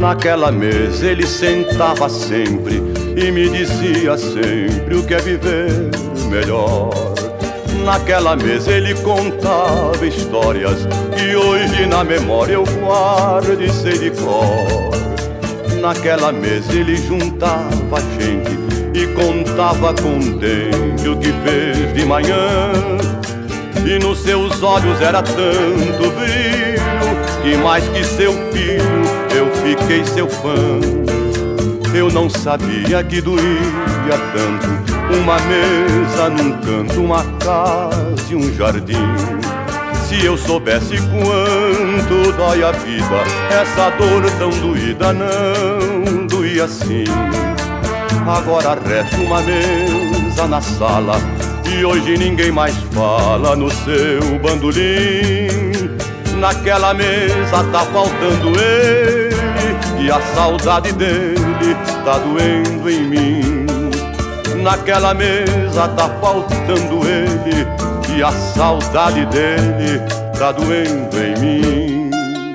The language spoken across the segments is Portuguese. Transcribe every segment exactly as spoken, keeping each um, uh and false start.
Naquela mesa ele sentava sempre e me dizia sempre o que é viver melhor. Naquela mesa ele contava histórias que hoje na memória eu guardo e sei de cor. Naquela mesa ele juntava gente e contava contente o que fez de manhã. E nos seus olhos era tanto brilho que mais que seu filho eu fiquei seu fã. Eu não sabia que doía tanto uma mesa num canto, uma casa e um jardim. Se eu soubesse quanto dói a vida, essa dor tão doída não doía assim. Agora resta uma mesa na sala e hoje ninguém mais fala no seu bandolim. Naquela mesa tá faltando ele e a saudade dele tá doendo em mim. Naquela mesa tá faltando ele e a saudade dele tá doendo em mim.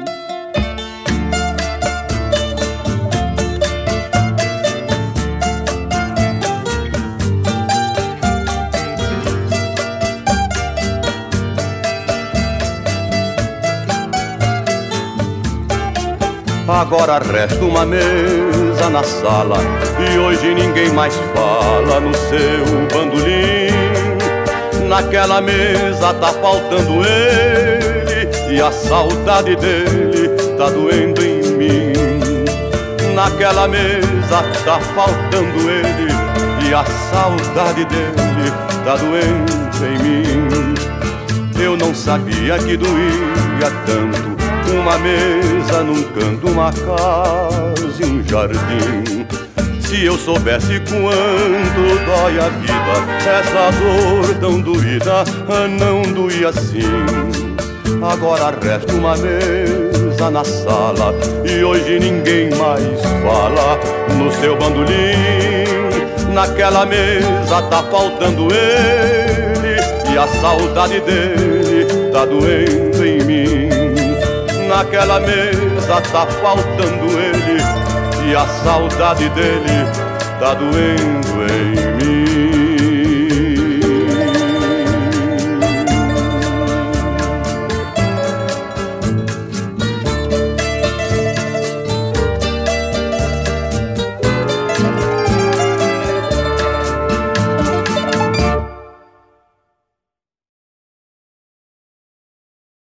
Agora resta uma mesa na sala e hoje ninguém mais fala no seu bandolim. Naquela mesa tá faltando ele e a saudade dele tá doendo em mim. Naquela mesa tá faltando ele e a saudade dele tá doendo em mim. Eu não sabia que doía tanto uma mesa num canto, uma casa e um jardim. Se eu soubesse quanto dói a vida, essa dor tão doída não doía assim. Agora resta uma mesa na sala e hoje ninguém mais fala no seu bandolim. Naquela mesa tá faltando ele e a saudade dele tá doendo em mim. Naquela mesa tá faltando ele e a saudade dele tá doendo em mim.